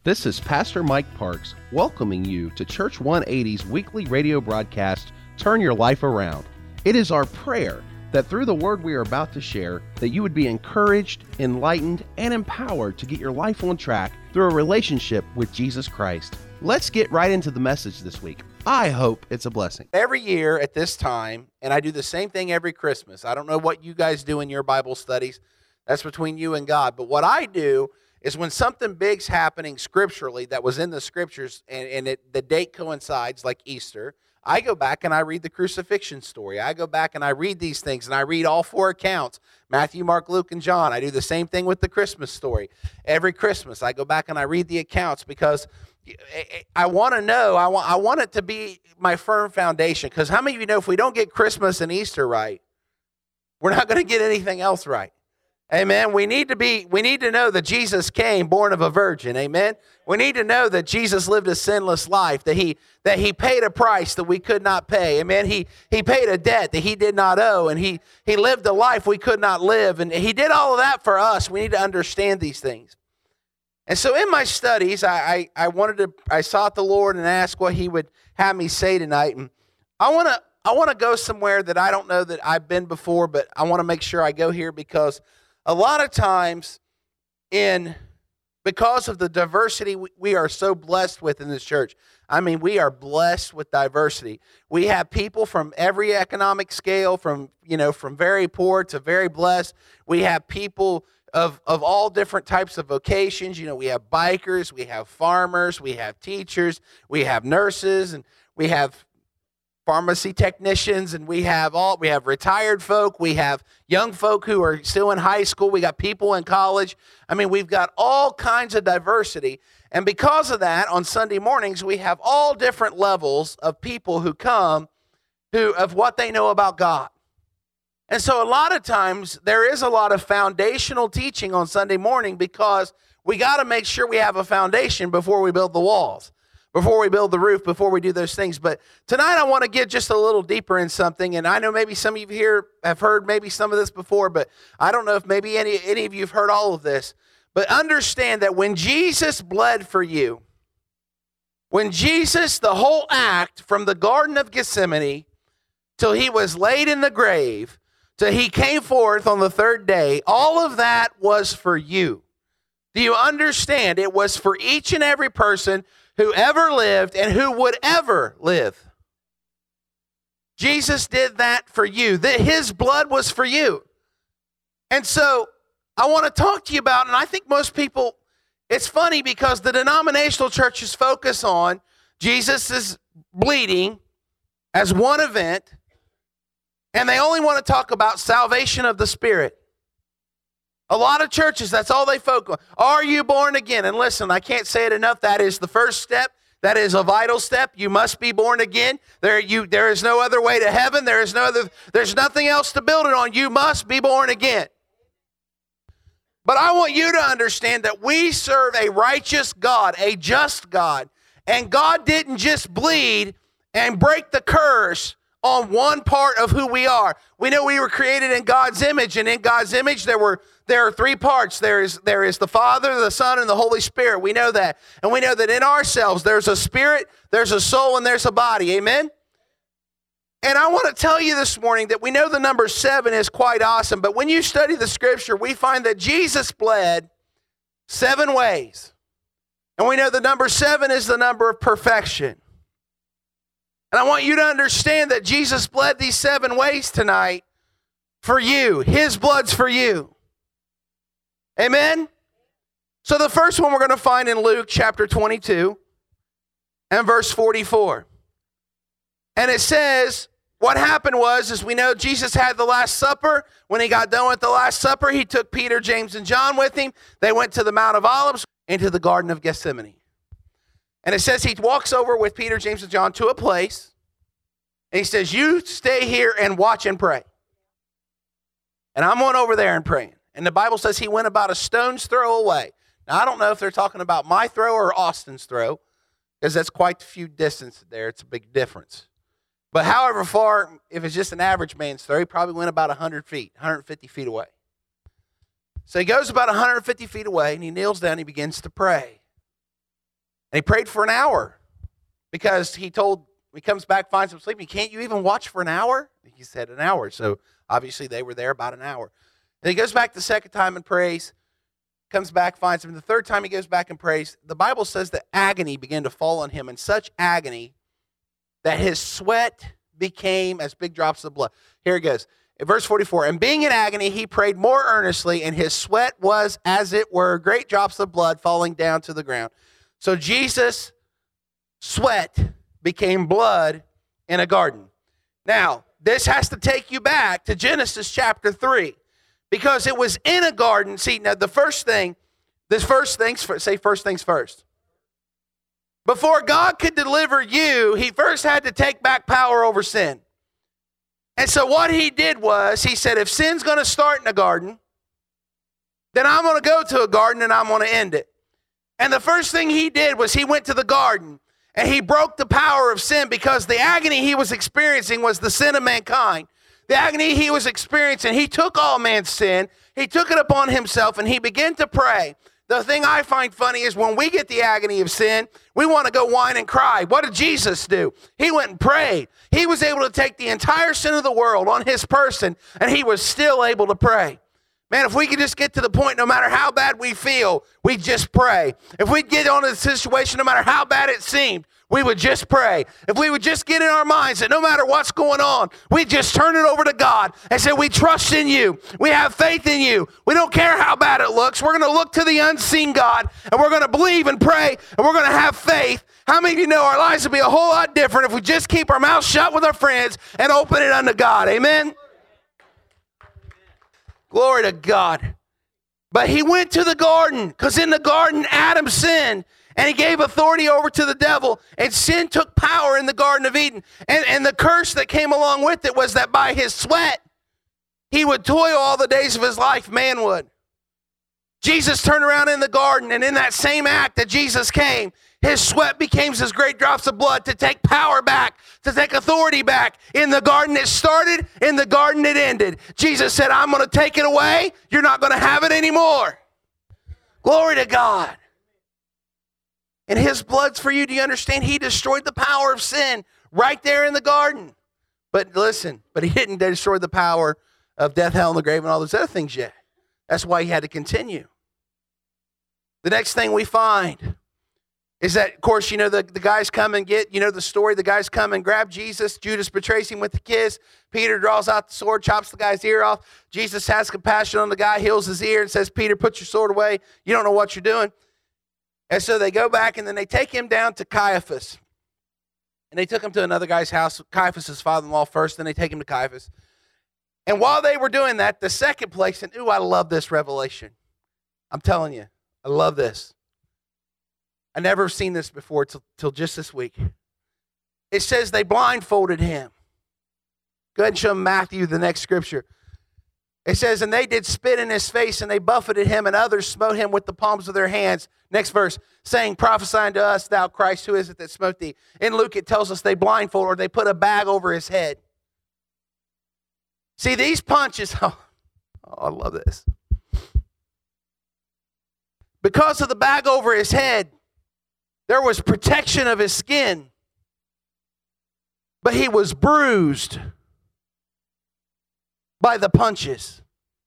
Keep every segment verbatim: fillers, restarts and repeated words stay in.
This is Pastor Mike Parks welcoming you to Church one eighty's weekly radio broadcast, Turn Your Life Around. It is our prayer that through the word we are about to share, that you would be encouraged, enlightened, and empowered to get your life on track through a relationship with Jesus Christ. Let's get right into the message this week. I hope it's a blessing. Every year at this time, and I do the same thing every Christmas. I don't know what you guys do in your Bible studies. That's between you and God. But what I do is when something big's happening scripturally that was in the scriptures and, and it, the date coincides, like Easter, I go back and I read the crucifixion story. I go back and I read these things, and I read all four accounts, Matthew, Mark, Luke, and John. I do the same thing with the Christmas story. Every Christmas, I go back and I read the accounts because I want to know, I want, I want it to be my firm foundation. Because how many of you know if we don't get Christmas and Easter right, we're not going to get anything else right? Amen. We need to be, we need to know that Jesus came born of a virgin. Amen. We need to know that Jesus lived a sinless life, that he, that he paid a price that we could not pay. Amen. He, he paid a debt that he did not owe, and he, he lived a life we could not live. And he did all of that for us. We need to understand these things. And so in my studies, I, I, I wanted to, I sought the Lord and asked what he would have me say tonight. And I want to, I want to go somewhere that I don't know that I've been before, but I want to make sure I go here because a lot of times, in because of the diversity we, we are so blessed with in this church, I mean, we are blessed with diversity. We have people from every economic scale, from you know, from very poor to very blessed. We have people of of all different types of vocations. You know, we have bikers, we have farmers, we have teachers, we have nurses, and we have pharmacy technicians, and we have all we have retired folk, we have young folk who are still in high school, we got people in college. I mean, we've got all kinds of diversity, and because of that, on Sunday mornings we have all different levels of people who come who of what they know about God. And so a lot of times there is a lot of foundational teaching on Sunday morning because we got to make sure we have a foundation before we build the walls, before we build the roof, before we do those things. But tonight I want to get just a little deeper in something. And I know maybe some of you here have heard maybe some of this before, but I don't know if maybe any, any of you have heard all of this. But understand that when Jesus bled for you, when Jesus, the whole act from the Garden of Gethsemane till he was laid in the grave, till he came forth on the third day, all of that was for you. Do you understand? It was for each and every person who ever lived and who would ever live. Jesus did that for you. That his blood was for you. And so I want to talk to you about, and I think most people, it's funny because the denominational churches focus on Jesus' bleeding as one event, and they only want to talk about salvation of the Spirit. A lot of churches, that's all they focus on. Are you born again? And listen, I can't say it enough. That is the first step. That is a vital step. You must be born again. There, you, there is no other way to heaven. There is no other, there's nothing else to build it on. You must be born again. But I want you to understand that we serve a righteous God, a just God. And God didn't just bleed and break the curse on one part of who we are. We know we were created in God's image, and in God's image there were there are three parts. There is there is the Father, the Son, and the Holy Spirit. We know that. And we know that in ourselves there's a spirit, there's a soul, and there's a body. Amen? And I want to tell you this morning that we know the number seven is quite awesome, but when you study the scripture, we find that Jesus bled seven ways. And we know the number seven is the number of perfection. And I want you to understand that Jesus bled these seven ways tonight for you. His blood's for you. Amen? So the first one we're going to find in Luke chapter twenty-two and verse forty-four. And it says, what happened was, as we know, Jesus had the Last Supper. When he got done with the Last Supper, he took Peter, James, and John with him. They went to the Mount of Olives, into the Garden of Gethsemane. And it says he walks over with Peter, James, and John to a place. And he says, you stay here and watch and pray. And I'm going over there and praying. And the Bible says he went about a stone's throw away. Now, I don't know if they're talking about my throw or Austin's throw, because that's quite a few distance there. It's a big difference. But however far, if it's just an average man's throw, he probably went about one hundred feet, one hundred fifty feet away. So he goes about one hundred fifty feet away, and he kneels down and he begins to pray. And he prayed for an hour because he told, he comes back, finds him sleeping. Can't you even watch for an hour? He said an hour. So obviously they were there about an hour. Then he goes back the second time and prays, comes back, finds him. The third time he goes back and prays. The Bible says that agony began to fall on him, and such agony that his sweat became as big drops of blood. Here it goes. In verse forty-four, and being in agony, he prayed more earnestly, and his sweat was, as it were, great drops of blood falling down to the ground. So Jesus' sweat became blood in a garden. Now, this has to take you back to Genesis chapter three, because it was in a garden. See, now the first thing, this first things, say first things first. Before God could deliver you, he first had to take back power over sin. And so what he did was, he said, if sin's going to start in a garden, then I'm going to go to a garden and I'm going to end it. And the first thing he did was he went to the garden and he broke the power of sin, because the agony he was experiencing was the sin of mankind. The agony he was experiencing, he took all man's sin, he took it upon himself, and he began to pray. The thing I find funny is when we get the agony of sin, we want to go whine and cry. What did Jesus do? He went and prayed. He was able to take the entire sin of the world on his person, and he was still able to pray. Man, if we could just get to the point, no matter how bad we feel, we just pray. If we'd get on a situation, no matter how bad it seemed, we would just pray. If we would just get in our minds that no matter what's going on, we just turn it over to God and say, we trust in you. We have faith in you. We don't care how bad it looks. We're going to look to the unseen God, and we're going to believe and pray, and we're going to have faith. How many of you know our lives would be a whole lot different if we just keep our mouths shut with our friends and open it unto God? Amen? Glory to God. But he went to the garden, because in the garden, Adam sinned. And he gave authority over to the devil, and sin took power in the Garden of Eden. And, and the curse that came along with it was that by his sweat, he would toil all the days of his life, man would. Jesus turned around in the garden, and in that same act that Jesus came, his sweat became as great drops of blood to take power back, to take authority back. In the garden it started, in the garden it ended. Jesus said, I'm going to take it away. You're not going to have it anymore. Glory to God. And his blood's for you. Do you understand? He destroyed the power of sin right there in the garden. But listen, but he didn't destroy the power of death, hell, and the grave and all those other things yet. That's why he had to continue. The next thing we find is that, of course, you know, the, the guys come and get, you know, the story. The guys come and grab Jesus. Judas betrays him with the kiss. Peter draws out the sword, chops the guy's ear off. Jesus has compassion on the guy, heals his ear, and says, Peter, put your sword away. You don't know what you're doing. And so they go back, and then they take him down to Caiaphas. And they took him to another guy's house, Caiaphas' father-in-law first, then they take him to Caiaphas. And while they were doing that, the second place, and ooh, I love this revelation. I'm telling you, I love this. I never seen this before till, till just this week. It says they blindfolded him. Go ahead and show Matthew the next scripture. It says, and they did spit in his face, and they buffeted him, and others smote him with the palms of their hands. Next verse, saying, prophesy unto us, thou Christ, who is it that smote thee? In Luke, it tells us they blindfolded, or they put a bag over his head. See, these punches, oh, oh, I love this. Because of the bag over his head, there was protection of his skin, but he was bruised by the punches.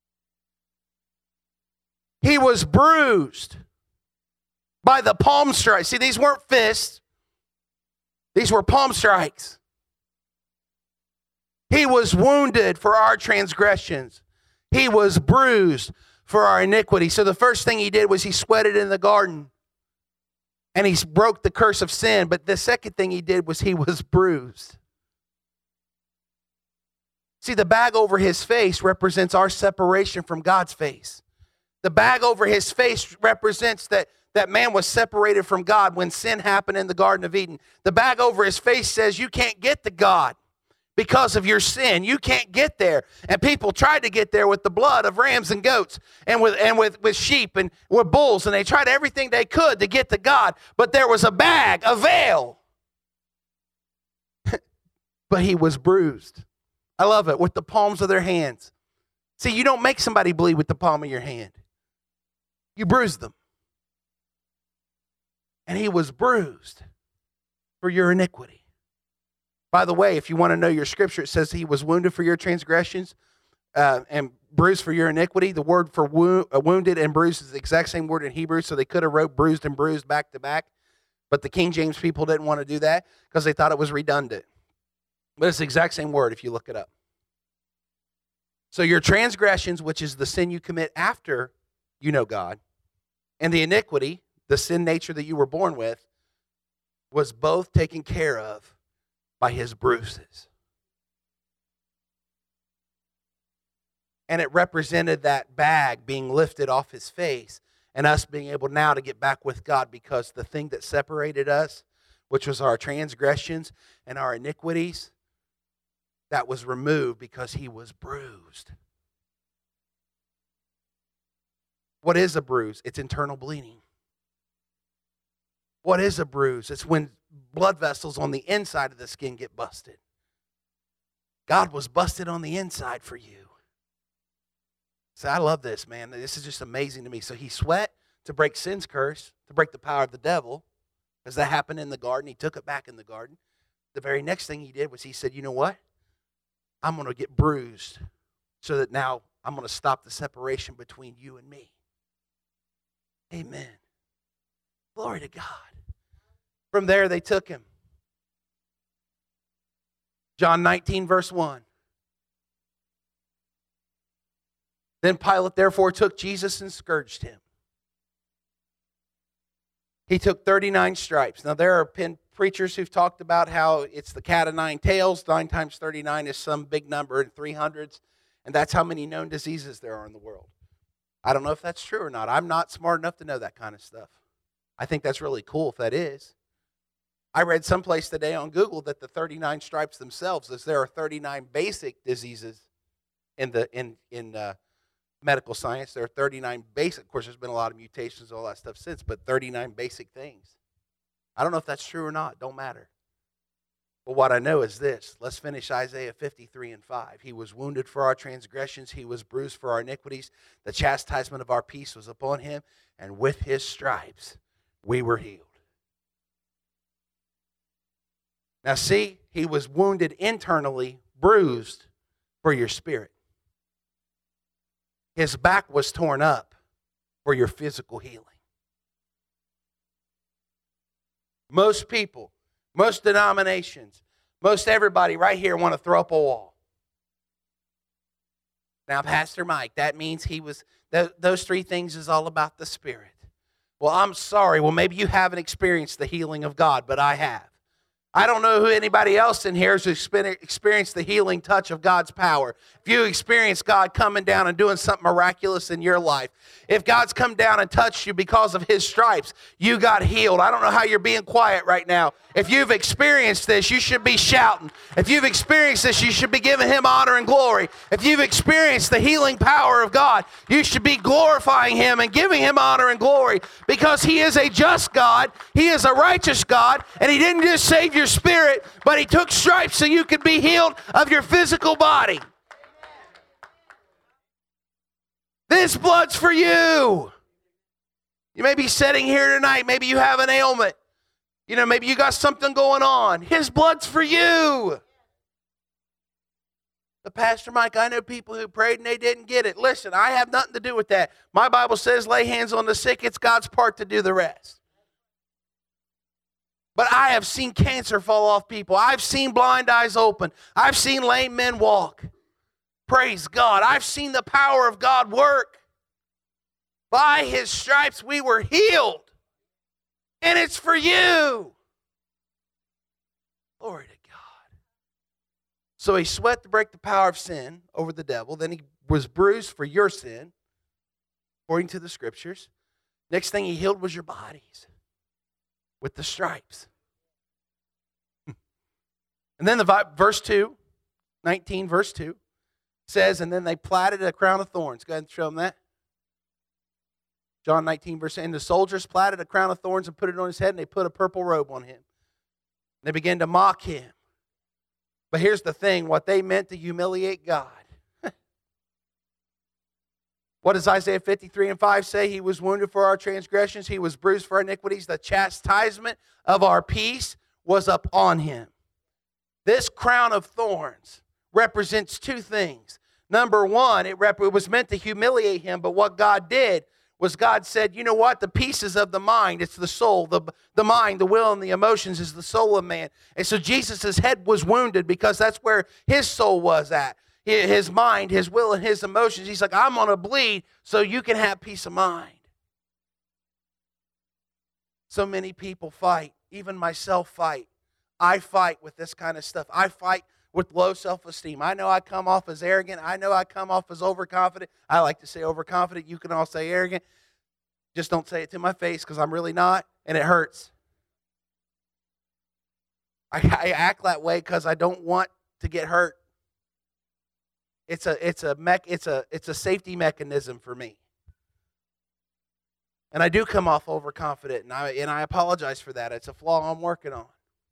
He was bruised by the palm strikes. See, these weren't fists. These were palm strikes. He was wounded for our transgressions. He was bruised for our iniquity. So the first thing he did was he sweated in the garden. And he broke the curse of sin. But the second thing he did was he was bruised. See, the bag over his face represents our separation from God's face. The bag over his face represents that, that man was separated from God when sin happened in the Garden of Eden. The bag over his face says you can't get to God because of your sin. You can't get there. And people tried to get there with the blood of rams and goats and with and with, with sheep and with bulls. And they tried everything they could to get to God. But there was a bag, a veil. But he was bruised. I love it. With the palms of their hands. See, you don't make somebody bleed with the palm of your hand. You bruise them. and he was bruised for your iniquity. By the way, if you want to know your scripture, it says he was wounded for your transgressions uh, and bruised for your iniquity. The word for wo- uh, wounded and bruised is the exact same word in Hebrew, so they could have wrote bruised and bruised back to back. But the King James people didn't want to do that because they thought it was redundant. But it's the exact same word if you look it up. So your transgressions, which is the sin you commit after you know God, and the iniquity, the sin nature that you were born with, was both taken care of by his bruises. And it represented that bag being lifted off his face and us being able now to get back with God, because the thing that separated us, which was our transgressions and our iniquities, that was removed because he was bruised. What is a bruise? It's internal bleeding. What is a bruise? It's when blood vessels on the inside of the skin get busted. God was busted on the inside for you. So I love this, man. This is just amazing to me. So he sweat to break sin's curse, to break the power of the devil, because that happened in the garden. He took it back in the garden. The very next thing he did was he said, you know what? I'm going to get bruised so that now I'm going to stop the separation between you and me. Amen. Glory to God. From there, they took him. John nineteen, verse one. Then Pilate therefore took Jesus and scourged him. He took thirty-nine stripes. Now there are pen preachers who've talked about how it's the cat of nine tails. Nine times thirty-nine is some big number in three hundreds. And that's how many known diseases there are in the world. I don't know if that's true or not. I'm not smart enough to know that kind of stuff. I think that's really cool if that is. I read someplace today on Google that the thirty-nine stripes themselves, as there are thirty-nine basic diseases in the in in uh, medical science. There are thirty-nine basic. Of course, there's been a lot of mutations and all that stuff since, but thirty-nine basic things. I don't know if that's true or not. Don't matter. But what I know is this. Let's finish Isaiah fifty-three and five. He was wounded for our transgressions. He was bruised for our iniquities. The chastisement of our peace was upon him, and with his stripes we were healed. Now see, he was wounded internally, bruised for your spirit. His back was torn up for your physical healing. Most people, most denominations, most everybody right here want to throw up a wall. Now, Pastor Mike, that means he was, th- those three things is all about the Spirit. Well, I'm sorry. Well, maybe you haven't experienced the healing of God, but I have. I don't know who anybody else in here has experienced the healing touch of God's power. If you experience God coming down and doing something miraculous in your life, if God's come down and touched you because of his stripes, you got healed. I don't know how you're being quiet right now. If you've experienced this, you should be shouting. If you've experienced this, you should be giving him honor and glory. If you've experienced the healing power of God, you should be glorifying him and giving him honor and glory, because he is a just God, he is a righteous God, and he didn't just save your spirit, but he took stripes so you could be healed of your physical body. This blood's for you. You may be sitting here tonight. Maybe you have an ailment. You know, maybe you got something going on. His blood's for you. But Pastor Mike, I know people who prayed and they didn't get it. Listen, I have nothing to do with that. My Bible says lay hands on the sick. It's God's part to do the rest. But I have seen cancer fall off people. I've seen blind eyes open. I've seen lame men walk. Praise God. I've seen the power of God work. By his stripes we were healed. And it's for you. Glory to God. So he sweat to break the power of sin over the devil. Then he was bruised for your sin, according to the scriptures. Next thing he healed was your bodies with the stripes. And then the verse two, nineteen verse two, says, and then they platted a crown of thorns. Go ahead and show them that. John nineteen verse eight, and the soldiers platted a crown of thorns and put it on his head, and they put a purple robe on him. They began to mock him. But here's the thing, what they meant to humiliate God, What does Isaiah fifty-three and five say? He was wounded for our transgressions. He was bruised for our iniquities. The chastisement of our peace was upon him. This crown of thorns represents two things. Number one, it, rep- it was meant to humiliate him, but what God did was God said, you know what? The pieces of the mind, it's the soul. The, the mind, the will, and the emotions is the soul of man. And so Jesus' head was wounded because that's where his soul was at. His mind, his will, and his emotions. He's like, I'm going to bleed so you can have peace of mind. So many people fight. Even myself fight. I fight with this kind of stuff. I fight with low self-esteem. I know I come off as arrogant. I know I come off as overconfident. I like to say overconfident. You can all say arrogant. Just don't say it to my face because I'm really not, and it hurts. I, I act that way because I don't want to get hurt. It's a it's a mech it's a it's a safety mechanism for me. And I do come off overconfident, and I and I apologize for that. It's a flaw I'm working on.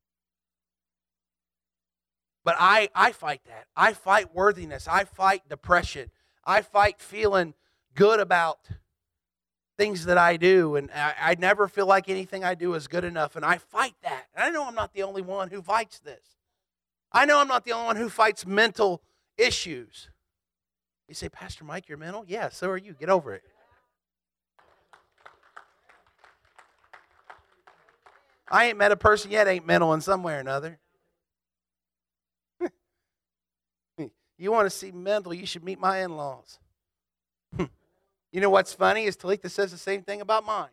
But I I fight that. I fight worthiness. I fight depression. I fight feeling good about things that I do, and I, I never feel like anything I do is good enough, and I fight that. And I know I'm not the only one who fights this. I know I'm not the only one who fights mental issues. You say, Pastor Mike, you're mental? Yeah, so are you. Get over it. I ain't met a person yet ain't mental in some way or another. You want to see mental, you should meet my in-laws. You know what's funny is Talitha says the same thing about mine.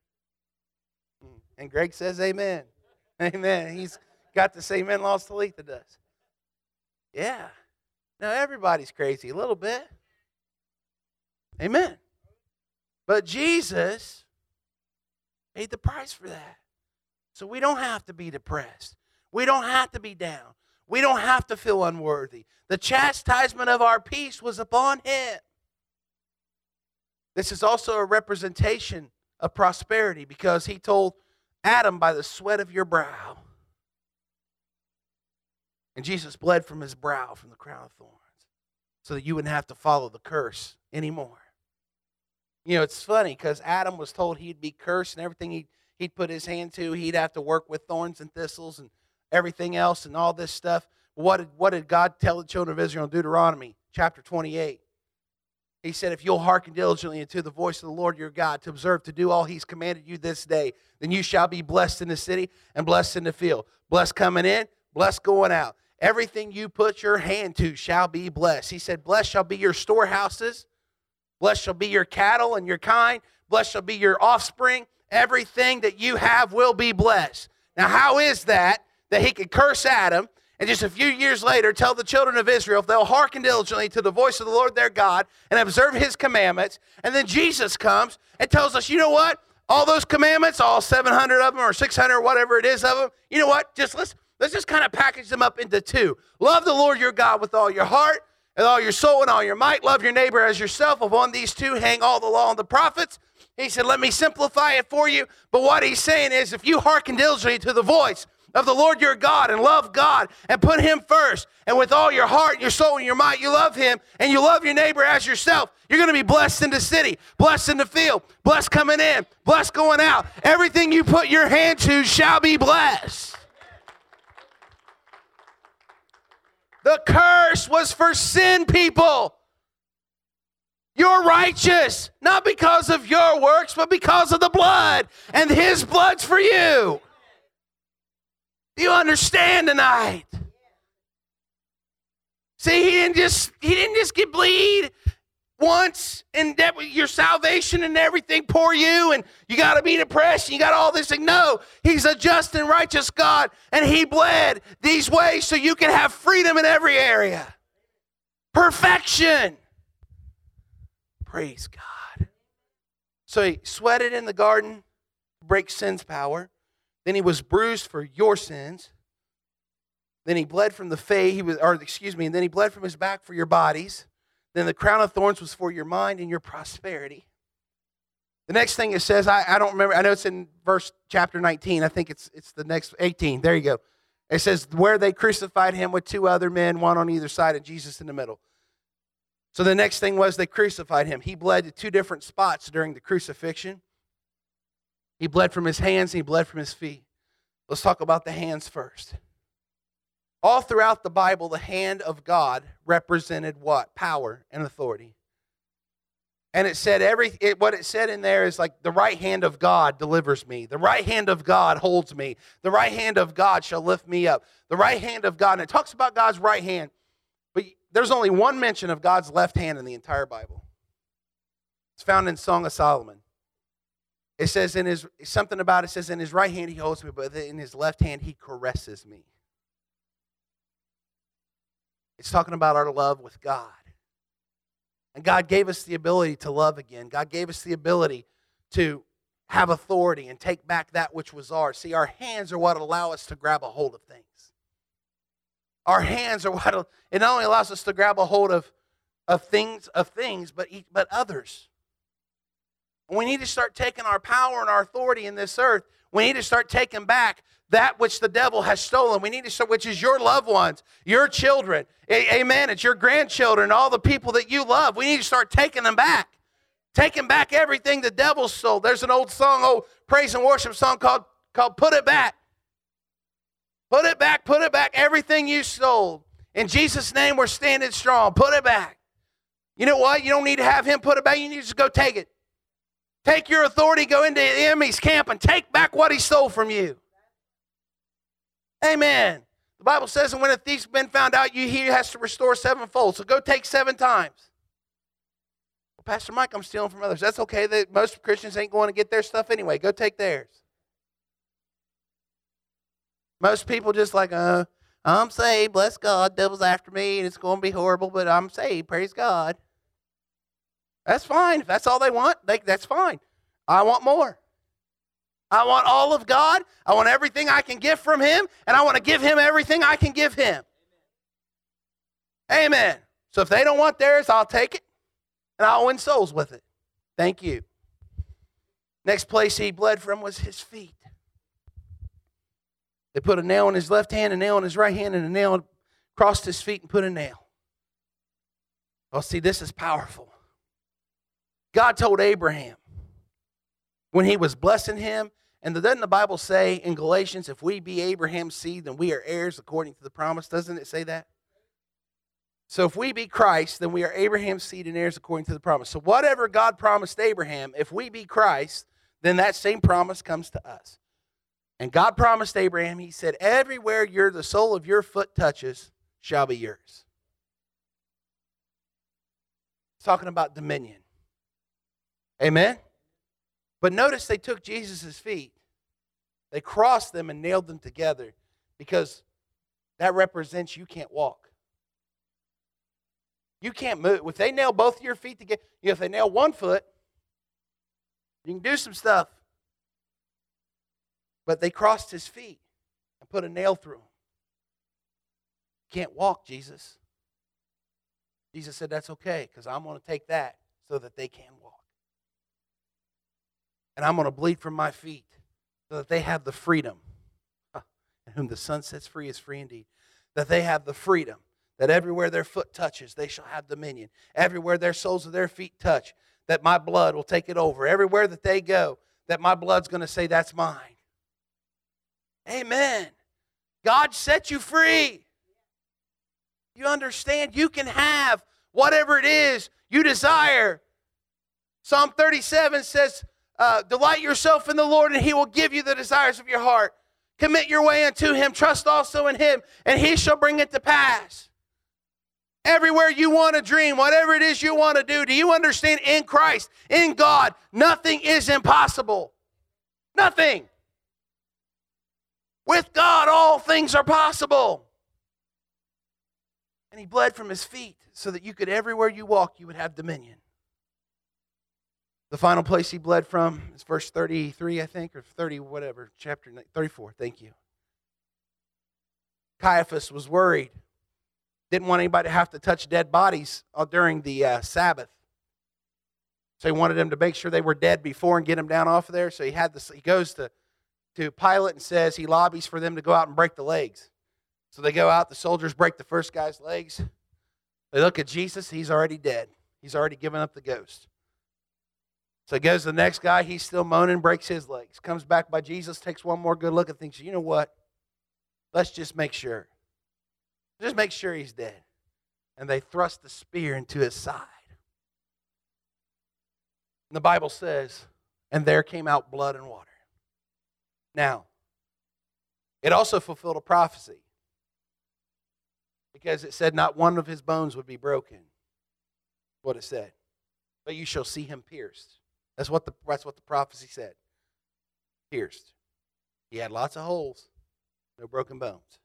And Greg says amen. Amen. He's got the same in-laws Talitha does. Yeah. Now everybody's crazy a little bit. Amen. But Jesus paid the price for that. So we don't have to be depressed. We don't have to be down. We don't have to feel unworthy. The chastisement of our peace was upon him. This is also a representation of prosperity because he told Adam, by the sweat of your brow. And Jesus bled from his brow, from the crown of thorns, so that you wouldn't have to follow the curse anymore. You know, it's funny because Adam was told he'd be cursed and everything he'd, he'd put his hand to, he'd have to work with thorns and thistles and everything else and all this stuff. What did, what did God tell the children of Israel in Deuteronomy chapter twenty-eight? He said, if you'll hearken diligently unto the voice of the Lord your God to observe to do all he's commanded you this day, then you shall be blessed in the city and blessed in the field. Blessed coming in, blessed going out. Everything you put your hand to shall be blessed. He said, blessed shall be your storehouses. Blessed shall be your cattle and your kine. Blessed shall be your offspring. Everything that you have will be blessed. Now, how is that, that he could curse Adam and just a few years later tell the children of Israel if they'll hearken diligently to the voice of the Lord their God and observe his commandments, and then Jesus comes and tells us, you know what? All those commandments, all seven hundred of them or six hundred, whatever it is of them, you know what? Just let's, let's just kind of package them up into two. Love the Lord your God with all your heart and all your soul and all your might. Love your neighbor as yourself. Upon these two hang all the law and the prophets. He said, let me simplify it for you. But what he's saying is, if you hearken diligently to the voice of the Lord your God and love God and put him first, and with all your heart, your soul, and your might, you love him, and you love your neighbor as yourself, you're going to be blessed in the city, blessed in the field, blessed coming in, blessed going out. Everything you put your hand to shall be blessed. The curse was for sin, people. You're righteous, not because of your works, but because of the blood, and his blood's for you. Do you understand tonight? See, he didn't just he didn't just get bleed once and that your salvation and everything pour you and you got to be depressed and you got all this thing. No, he's a just and righteous God, and he bled these ways so you can have freedom in every area. Perfection. Praise God. So he sweated in the garden to break sin's power. Then he was bruised for your sins. Then he bled from the face, he was, or excuse me, and then he bled from his back for your bodies. Then the crown of thorns was for your mind and your prosperity. The next thing it says, I, I don't remember, I know it's in verse chapter nineteen. I think it's it's the next eighteen. There you go. It says, where they crucified him with two other men, one on either side and Jesus in the middle. So the next thing was they crucified him. He bled to two different spots during the crucifixion. He bled from his hands and he bled from his feet. Let's talk about the hands first. All throughout the Bible, the hand of God represented what? Power and authority. And it said every it, what it said in there is like the right hand of God delivers me. The right hand of God holds me. The right hand of God shall lift me up. The right hand of God. And it talks about God's right hand. But there's only one mention of God's left hand in the entire Bible. It's found in Song of Solomon. It says in his something about it says in his right hand he holds me, but in his left hand he caresses me. It's talking about our love with God. And God gave us the ability to love again. God gave us the ability to have authority and take back that which was ours. See, our hands are what allow us to grab a hold of things. Our hands are what, it not only allows us to grab a hold of, of things, of things, but, but others. We need to start taking our power and our authority in this earth. We need to start taking back that which the devil has stolen. We need to start, which is your loved ones, your children. A- amen. It's your grandchildren, all the people that you love. We need to start taking them back. Taking back everything the devil stole. There's an old song, old praise and worship song called, called Put It Back. Put it back, put it back, everything you stole. In Jesus' name, we're standing strong. Put it back. You know what? You don't need to have him put it back. You need to just go take it. Take your authority, go into the enemy's camp, and take back what he stole from you. Amen. The Bible says that when a thief's been found out, you he has to restore sevenfold. So go take seven times. Well, Pastor Mike, I'm stealing from others. That's okay. That most Christians ain't going to get their stuff anyway. Go take theirs. Most people just like, uh, I'm saved, bless God, devil's after me, and it's going to be horrible, but I'm saved, praise God. That's fine. If that's all they want, they, that's fine. I want more. I want all of God. I want everything I can get from him, and I want to give him everything I can give him. Amen. Amen. So if they don't want theirs, I'll take it, and I'll win souls with it. Thank you. Next place he bled from was his feet. They put a nail in his left hand, a nail in his right hand, and a nail across his feet and put a nail. Oh, see, this is powerful. God told Abraham when he was blessing him, and doesn't the Bible say in Galatians, if we be Abraham's seed, then we are heirs according to the promise? Doesn't it say that? So if we be Christ, then we are Abraham's seed and heirs according to the promise. So whatever God promised Abraham, if we be Christ, then that same promise comes to us. And God promised Abraham, he said, everywhere you're, the sole of your foot touches shall be yours. It's talking about dominion. Amen? But notice they took Jesus' feet. They crossed them and nailed them together because that represents you can't walk. You can't move. If they nail both of your feet together, you know, if they nail one foot, you can do some stuff. But they crossed his feet and put a nail through him. Can't walk, Jesus. Jesus said, that's okay, because I'm going to take that so that they can walk. And I'm going to bleed from my feet so that they have the freedom. And whom the Son sets free is free indeed. That they have the freedom. That everywhere their foot touches, they shall have dominion. Everywhere their soles of their feet touch, that my blood will take it over. Everywhere that they go, that my blood's going to say, that's mine. Amen. God set you free. You understand? You can have whatever it is you desire. Psalm thirty-seven says, uh, delight yourself in the Lord, and he will give you the desires of your heart. Commit your way unto him. Trust also in him, and he shall bring it to pass. Everywhere you want to dream, whatever it is you want to do, do you understand? In Christ, in God, nothing is impossible. Nothing. With God, all things are possible. And he bled from his feet so that you could, everywhere you walk, you would have dominion. The final place he bled from is verse thirty-three, I think, or thirty, whatever, chapter thirty-four. Thank you. Caiaphas was worried. Didn't want anybody to have to touch dead bodies during the uh, Sabbath. So he wanted them to make sure they were dead before and get them down off of there. So he had this, he goes to to Pilate and says he lobbies for them to go out and break the legs. So they go out, the soldiers break the first guy's legs. They look at Jesus. He's already dead. He's already given up the ghost. So he goes to the next guy. He's still moaning, breaks his legs. Comes back by Jesus, takes one more good look and thinks, you know what? Let's just make sure. Just make sure he's dead. And they thrust the spear into his side. And the Bible says, and there came out blood and water. Now, it also fulfilled a prophecy. Because it said not one of his bones would be broken. What it said. But you shall see him pierced. That's what the, that's what the prophecy said. Pierced. He had lots of holes. No broken bones.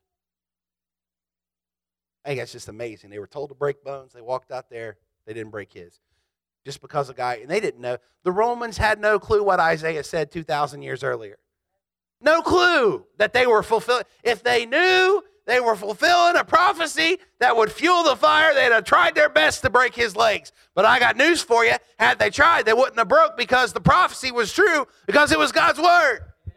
I think that's just amazing. They were told to break bones. They walked out there. They didn't break his. Just because a guy, and they didn't know. The Romans had no clue what Isaiah said two thousand years earlier. No clue that they were fulfilling. If they knew they were fulfilling a prophecy that would fuel the fire, they'd have tried their best to break his legs. But I got news for you. Had they tried, they wouldn't have broke because the prophecy was true, because it was God's word.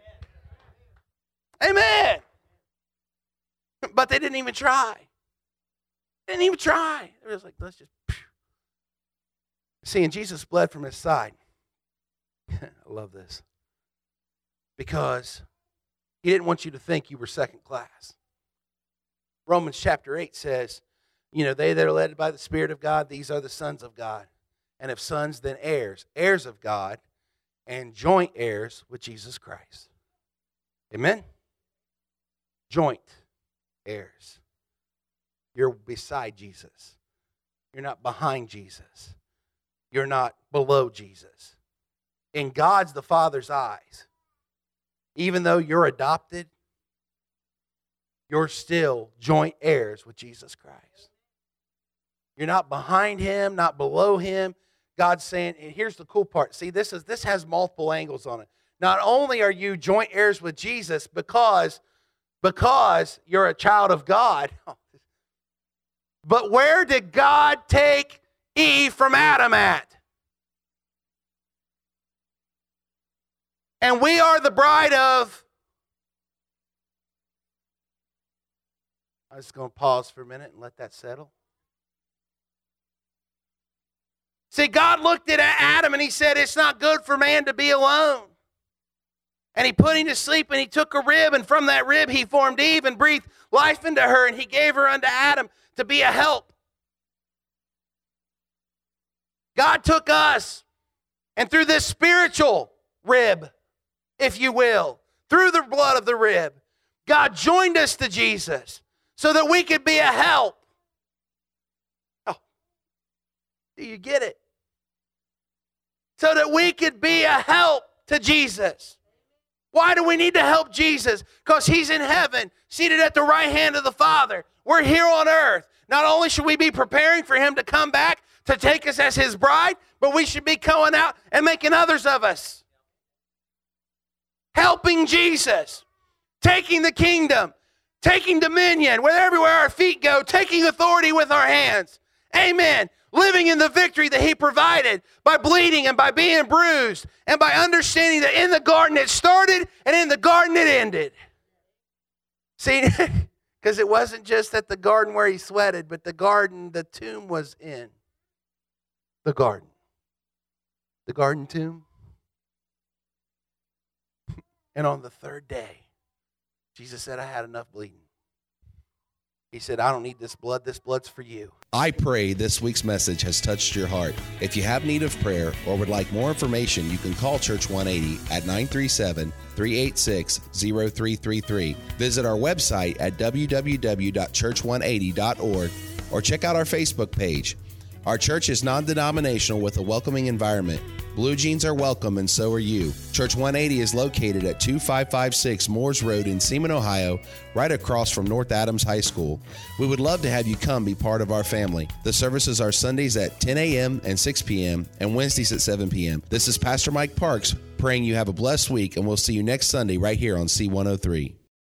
Amen. But they didn't even try. They didn't even try. It was like, let's just... See, and Jesus bled from his side. I love this. Because he didn't want you to think you were second class. Romans chapter eight says, you know, they that are led by the Spirit of God, these are the sons of God. And if sons, then heirs, heirs of God, and joint heirs with Jesus Christ. Amen? Joint heirs. You're beside Jesus. You're not behind Jesus. You're not below Jesus. In God's the Father's eyes, even though you're adopted, you're still joint heirs with Jesus Christ. You're not behind him, not below him. God's saying, and here's the cool part. See, this is this has multiple angles on it. Not only are you joint heirs with Jesus because, because you're a child of God, but where did God take Eve from Adam at? And we are the bride of... I'm just going to pause for a minute and let that settle. See, God looked at Adam and he said, it's not good for man to be alone. And he put him to sleep and he took a rib, and from that rib he formed Eve and breathed life into her, and he gave her unto Adam to be a help. God took us, and through this spiritual rib, if you will, through the blood of the rib, God joined us to Jesus so that we could be a help. Oh, do you get it? So that we could be a help to Jesus. Why do we need to help Jesus? Because he's in heaven, seated at the right hand of the Father. We're here on earth. Not only should we be preparing for him to come back to take us as his bride, but we should be going out and making others of us. Helping Jesus. Taking the kingdom. Taking dominion. Where everywhere our feet go. Taking authority with our hands. Amen. Living in the victory that he provided by bleeding and by being bruised and by understanding that in the garden it started and in the garden it ended. See, because it wasn't just at the garden where he sweated, but the garden the tomb was in. The garden. The garden tomb. And on the third day, Jesus said, I had enough bleeding. He said, I don't need this blood. This blood's for you. I pray this week's message has touched your heart. If you have need of prayer or would like more information, you can call Church one eighty at nine three seven, three eight six, zero three three three. Visit our website at w w w dot church one eighty dot org or check out our Facebook page. Our church is non-denominational with a welcoming environment. Blue jeans are welcome, and so are you. Church one eighty is located at two five five six Moores Road in Seaman, Ohio, right across from North Adams High School. We would love to have you come be part of our family. The services are Sundays at ten a.m. and six p.m. and Wednesdays at seven p.m. This is Pastor Mike Parks, praying you have a blessed week, and we'll see you next Sunday right here on C one oh three.